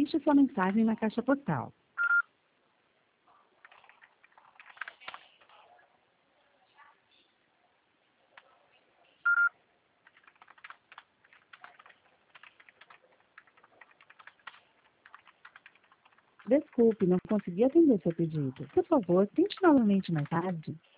Deixe sua mensagem na caixa postal. Desculpe, não consegui atender seu pedido. Por favor, tente novamente mais tarde.